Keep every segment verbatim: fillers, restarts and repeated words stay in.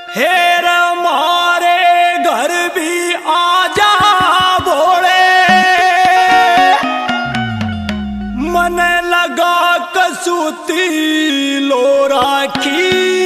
हेर मारे घर भी आजा भोले, मन लगा कसूती लो राखी।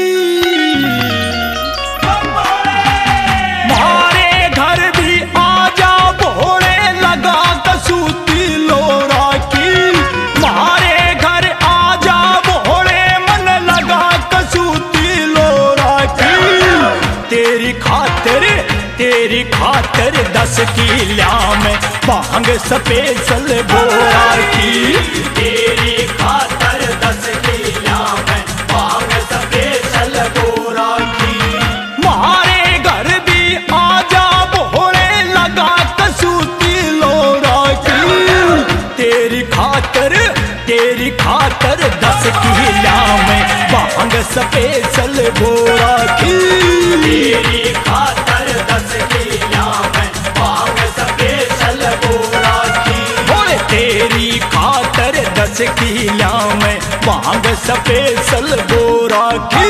मारे घर भी आजा भोले, लगा कसूती लो राखी। मारे घर आजा भोले, मन लगा कसूती लो राखी। तेरी खातिर तेरी खातिर दस किला में भांग स्पेशल बोरा की। तेरी खातिर दस किला में भांग स्पेशल बोरा की। मारे घर भी आजा भोले, लगा कसूती लोरा की। तेरी खातिर तेरी खातिर दस किला में भांग स्पेशल बोरा की। तेरी खातर दस किला में भांग स्पेशल बोरा की। बोले तेरी खातर दस किला में भांग स्पेशल बोरा की।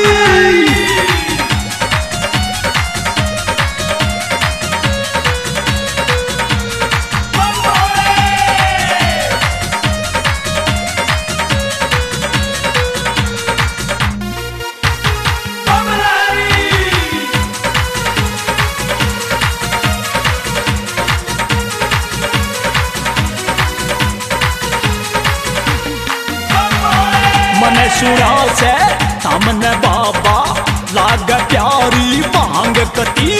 मन सुना से सामने बाबा लाग प्यारी भांग कती।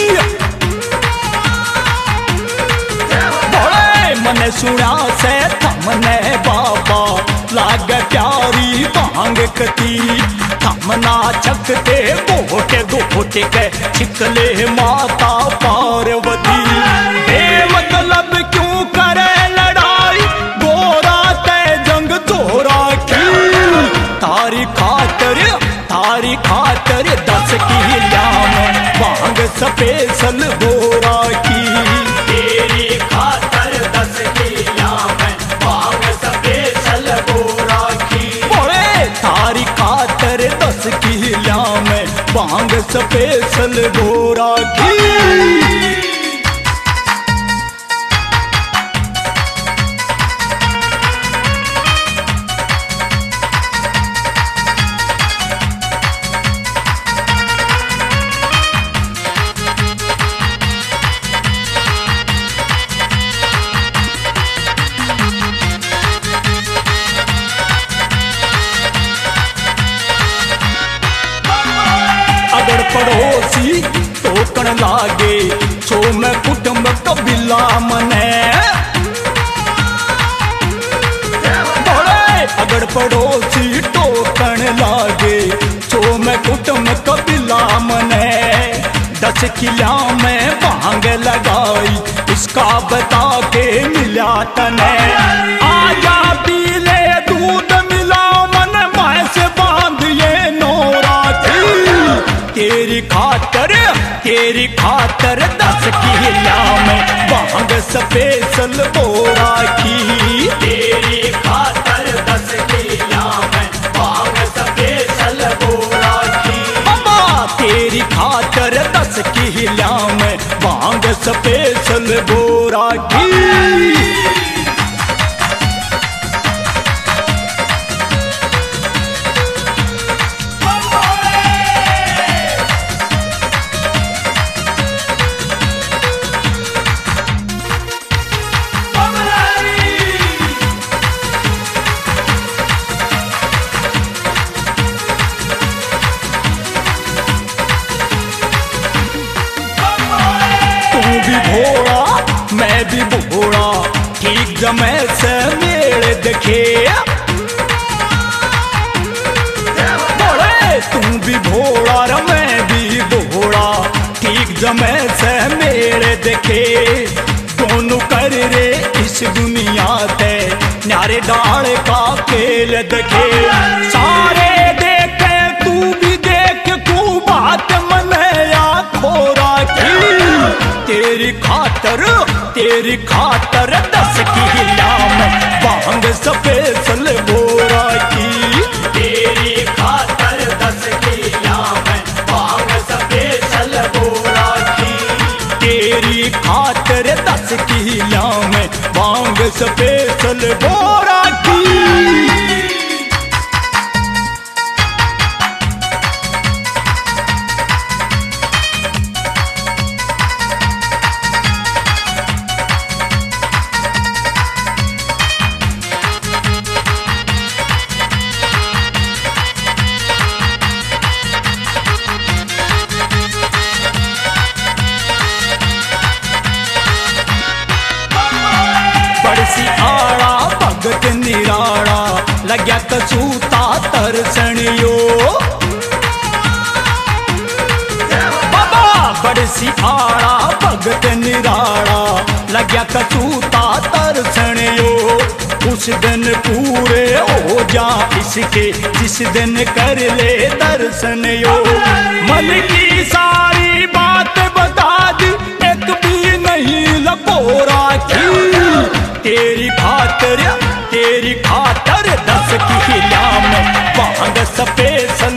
बोले मन सुना से सामने बाबा लाग प्यारी भांग कती। सामना चकते गोटे गोटे के छिकले माता पार्वती। बेमतलब क्यों करे लड़ाई, गोरा ते जंग तोरा की। तारी खातर तारी खातर दस किला में भांग स्पेशल बोरा की। तेरी खातर दस किला में भांग स्पेशल बोरा की। बोले तारी खातर दस किला में भांग स्पेशल बोरा की। अगर पड़ोसी टोकन लागे छो में कुटुंब कबीला मने। बोले अगर पड़ोसी टोकन लागे छो में कुटुंब कबीला मने। दस किला में भांग लगाई इसका बता के मिला तने। आजा पी ले दूध मिला मन मैं से बांध ये नोरा की। तेरी खातर तेरी खातर दस किला में भांग स्पेशल बोरा की। तेरी खातर दस किला में भांग स्पेशल बोरा की। बाबा तेरी खातर दस किला में भांग स्पेशल बोरा की। भोड़ा मैं भी भोड़ा ठीक जमे से मेरे देखे। बोले तुम भी भोड़ा र मैं भी भोड़ा ठीक जमे से मेरे देखे। दोनों कर रे इस दुनिया ते न्यारे डाल का खेल देखे। सारे देखे तू भी देख तू बात मने या खोरा की। तेरी खातर तेरी खातर दस किला में भांग स्पेशल बोरा की। तेरी खातर दस किला में भांग स्पेशल स्पेशल बोरा की। बड़सी आड़ा भगत निराड़ा लग्या कसूता तरसणियो। बाबा बड़सी आड़ा भगत निराड़ा लग्या कसूता तरसणियो। उस दिन पूरे हो जा इसके जिस दिन कर ले दर्शन यो। मन की सारी बात बता दी एक भी नहीं लपोरा की। तेरी खातर तेरी खातर दस की हिला में भांग स्पेशल